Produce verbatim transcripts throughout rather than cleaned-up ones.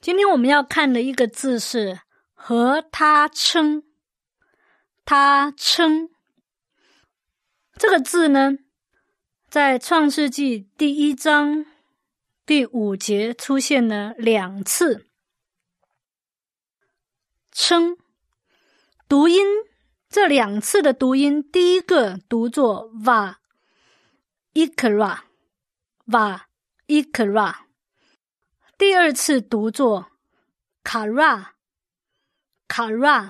今天我们要看的一个字是和他称。他称这个字呢，在创世纪第一章第五节出现了两次。称读音，这两次的读音，第一个读作 va ikra va ikra， 第二次读作 kara kara。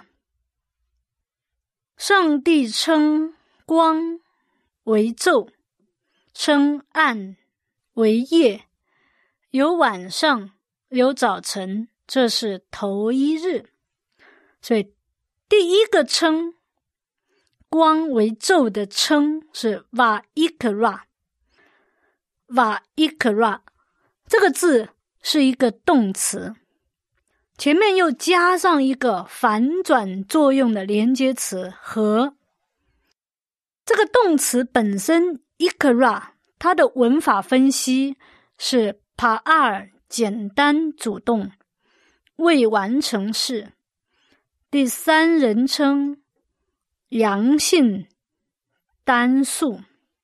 上帝称光为昼，称暗为夜，有晚上有早晨，这是头一日。所以第一个称光为昼的称是 va ikra va ikra， 这个字是一个动词，前面又加上一个反转作用的连接词和。这个动词本身 ikra 它的文法分析是 par 简单主动，未完成式，第三人称阳性单数。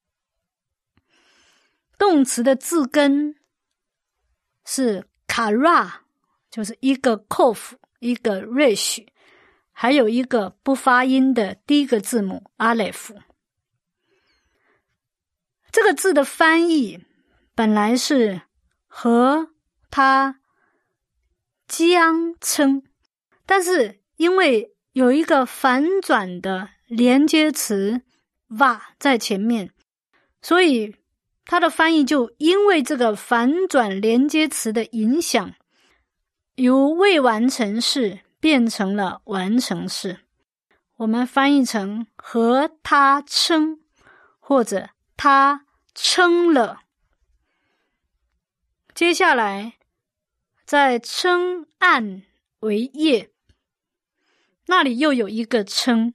动词的字根是 kara， 就是一个 kof 一个 resh， 还有一个不发音的第一个字母 aleph。 这个字的翻译本来是和他将称，但是因为有一个反转的连接词 va 在前面，所以它的翻译就因为这个反转连接词的影响，由未完成式变成了完成式。我们翻译成和他称，或者他称了。接下来在称暗为夜，那里又有一个称，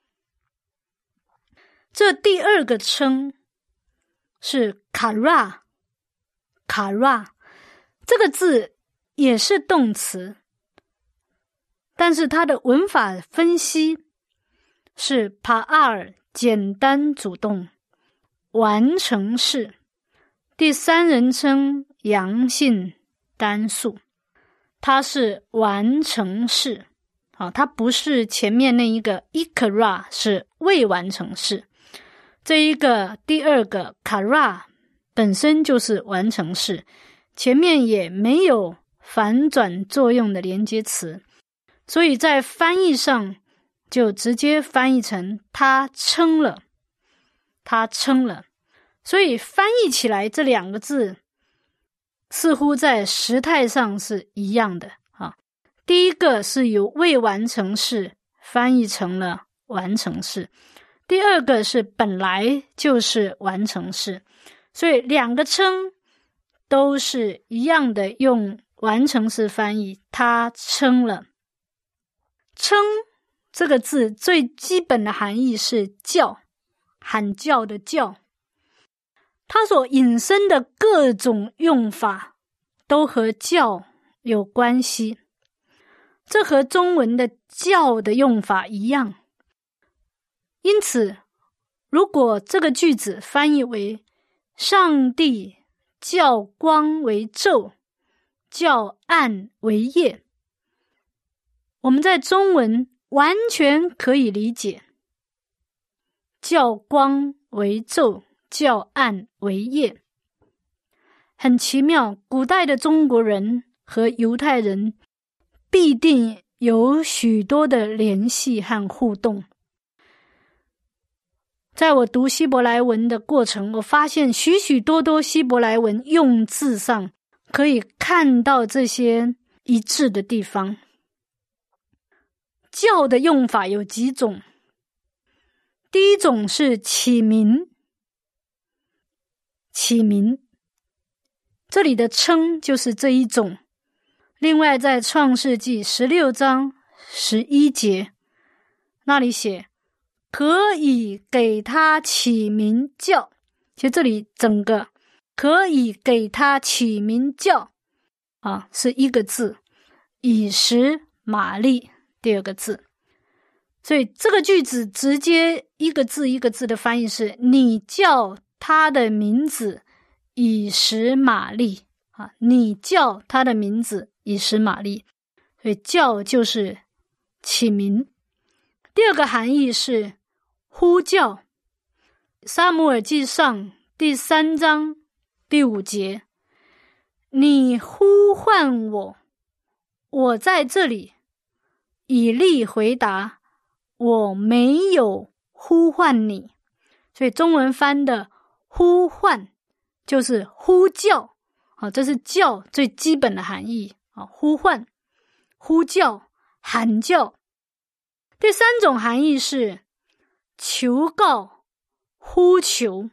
这第二个称是 kara kara， 这个字也是动词，但是它的文法分析是 par 简单主动，完成式，第三人称阳性单数，它是完成式。好，它不是前面那一个 ikra 是未完成式，这一个第二个 kara 本身就是完成式，前面也没有反转作用的连接词，所以在翻译上就直接翻译成他称了，他称了。所以翻译起来这两个字似乎在时态上是一样的啊。第一个是由未完成式翻译成了完成式，第二个是本来就是完成式，所以两个称都是一样的用完成式翻译，他称了。称这个字最基本的含义是叫，喊叫的叫，它所引申的各种用法都和叫有关系，这和中文的叫的用法一样。因此如果这个句子翻译为上帝叫光为昼，叫暗为夜，我们在中文完全可以理解叫光为昼，叫暗为夜。很奇妙，古代的中国人和犹太人必定有许多的联系和互动。在我读希伯来文的过程，我发现许许多多希伯来文用字上可以看到这些一致的地方。叫的用法有几种，第一种是起名，起名，这里的称就是这一种。另外在创世纪十六章十一节那里写可以给他起名叫，其实这里整个可以给他起名叫啊是一个字， 以实玛利，第二个字。所以这个句子直接一个字一个字的翻译是，你叫他的名字以实玛利啊，你叫他的名字以实玛利。所以叫就是起名。第二个含义是呼叫。撒母耳记上第三章第五节，你呼唤我，我在这里。以利回答，我没有呼唤你。所以中文翻的呼唤就是呼叫，好，这是叫最基本的含义，好，呼唤、呼叫、喊叫。第三种含义是求告、呼求。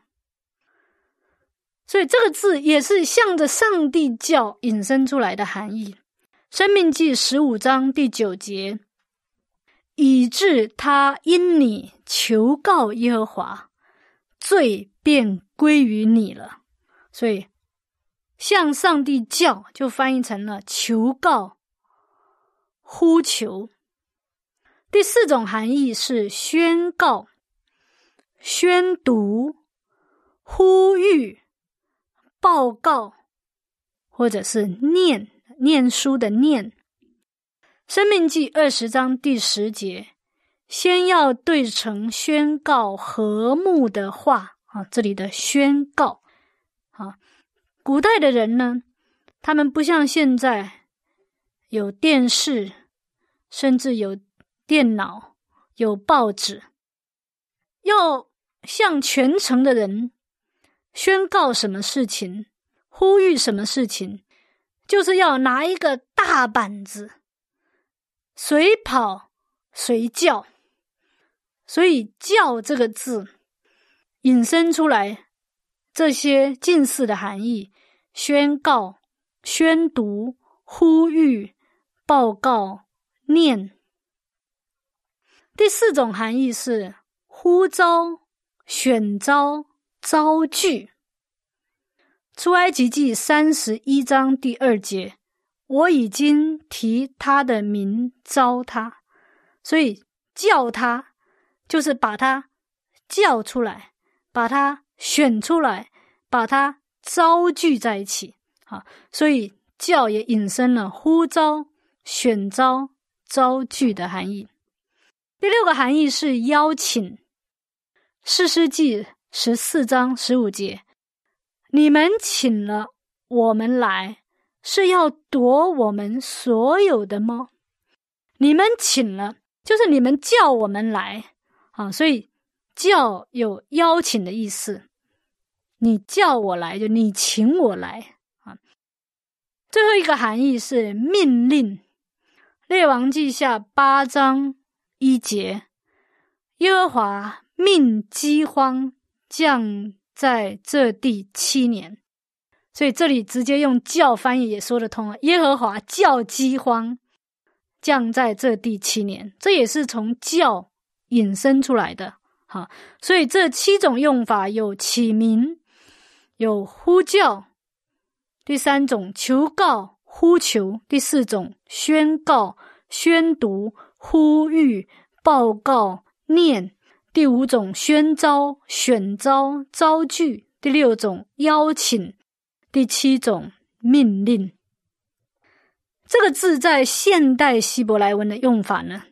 所以这个字也是向着上帝叫引申出来的含义。申命记十五章第九节，以致他因你求告耶和华，罪便归于你了。所以向上帝叫就翻译成了求告、呼求。第四种含义是宣告、宣读、呼吁、报告，或者是念，念书的念。申命记二十章第十节，先要对城宣告和睦的话啊，这里的宣告啊，古代的人呢，他们不像现在有电视，甚至有电脑，有报纸，要向全城的人宣告什么事情，呼吁什么事情，就是要拿一个大板子，随跑随叫。所以叫这个字引申出来这些近似的含义，宣告、宣读、呼吁、报告、念。第四种含义是呼召、选召、招聚。出埃及记三十一章第二节，我已经提他的名招他。所以叫他就是把他叫出来，把他选出来，把他招聚在一起。好，所以叫也引申了呼召、选召、招聚的含义。第六个含义是邀请。士师记十四章十五节，你们请了我们来，是要夺我们所有的吗？你们请了就是你们叫我们来啊，所以叫有邀请的意思，你叫我来就你请我来啊。最后一个含义是命令。列王记下八章一节，耶和华命饥荒降在这地七年。所以这里直接用叫翻译也说得通了，耶和华叫饥荒降在这地七年，这也是从叫引申出来的。好，所以这七种用法有起名，有呼叫，第三种求告、呼求，第四种宣告、宣读、呼吁、报告、念，第五种宣召、选召、招聚，第六种邀请，第七种命令。这个字在现代希伯来文的用法呢，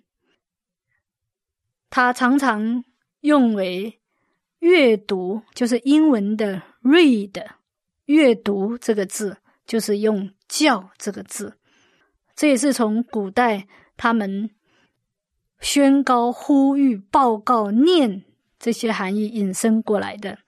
它常常用为阅读，就是英文的 read， 阅读这个字就是用叫这个字。这也是从古代他们宣告、呼吁、报告、念这些含义引申过来的。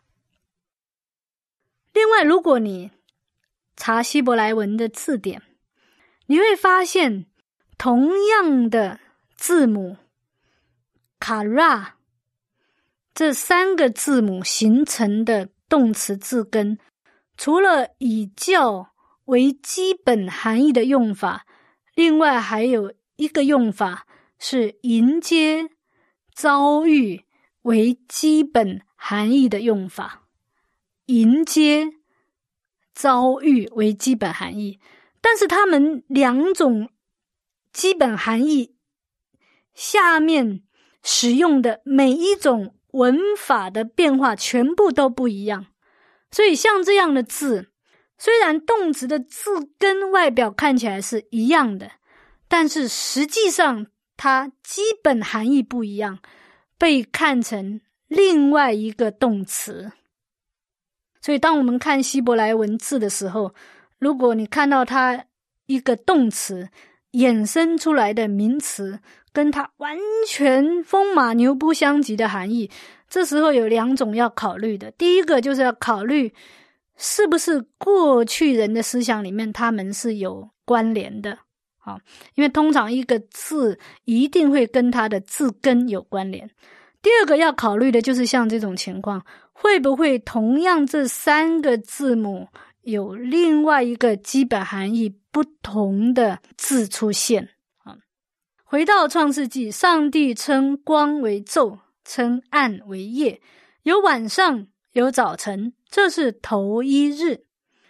另外，如果你查希伯来文的字典，你会发现同样的字母卡拉，这三个字母形成的动词字根，除了以叫为基本含义的用法，另外还有一个用法是迎接、遭遇为基本含义的用法。迎接、遭遇为基本含义，但是他们两种基本含义下面使用的每一种文法的变化全部都不一样。所以像这样的字，虽然动词的字根外表看起来是一样的，但是实际上它基本含义不一样，被看成另外一个动词。所以当我们看希伯来文字的时候，如果你看到它一个动词衍生出来的名词跟它完全风马牛不相及的含义，这时候有两种要考虑的。第一个就是要考虑是不是过去人的思想里面他们是有关联的，好，因为通常一个字一定会跟它的字根有关联。第二个要考虑的就是像这种情况，会不会同样这三个字母有另外一个基本含义不同的字出现。回到创世纪，上帝称光为昼，称暗为夜，有晚上有早晨，这是头一日。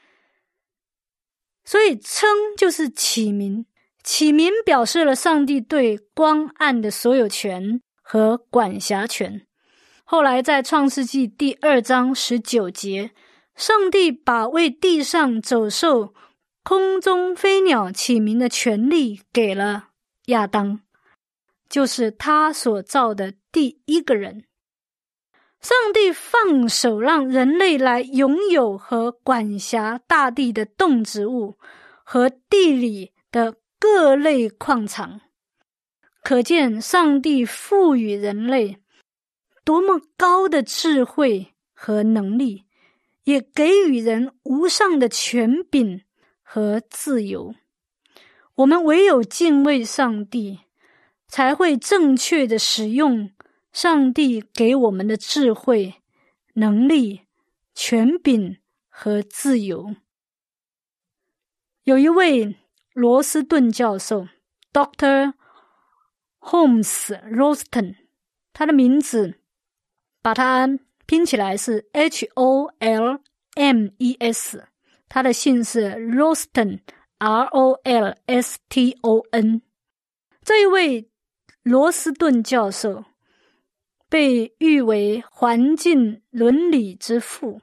所以称就是起名，起名表示了上帝对光暗的所有权和管辖权。后来在创世纪第二章十九节，上帝把为地上走兽、空中飞鸟起名的权利给了亚当，就是他所造的第一个人。上帝放手让人类来拥有和管辖大地的动植物和地里的各类矿场，可见上帝赋予人类多么高的智慧和能力，也给予人无上的权柄和自由。我们唯有敬畏上帝，才会正确的使用上帝给我们的智慧、能力、权柄和自由。有一位罗斯顿教授 Doctor Holmes Rollston， 他的名字把它拼起来是 H O L M E S， 他的姓是 Rollston R O L S T O N。 这一位罗斯顿教授被誉为环境伦理之父。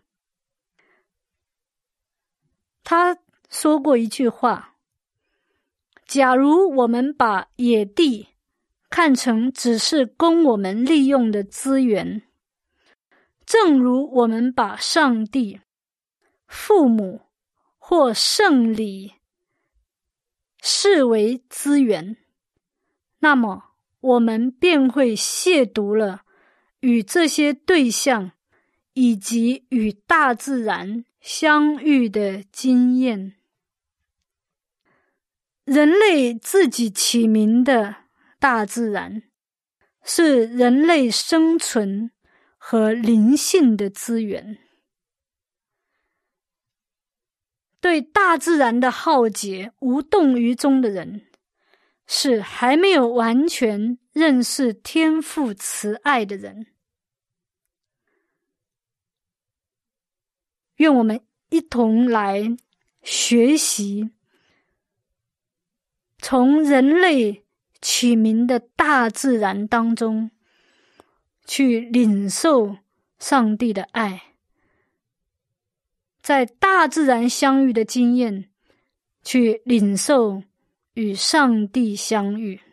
他说过一句话，假如我们把野地看成只是供我们利用的资源，正如我们把上帝、父母或圣礼视为资源，那么我们便会亵渎了与这些对象以及与大自然相遇的经验。人类自己起名的大自然，是人类生存和灵性的资源。对大自然的浩劫无动于衷的人，是还没有完全认识天父慈爱的人。愿我们一同来学习，从人类起名的大自然当中去领受上帝的爱，在大自然相遇的经验去领受与上帝相遇。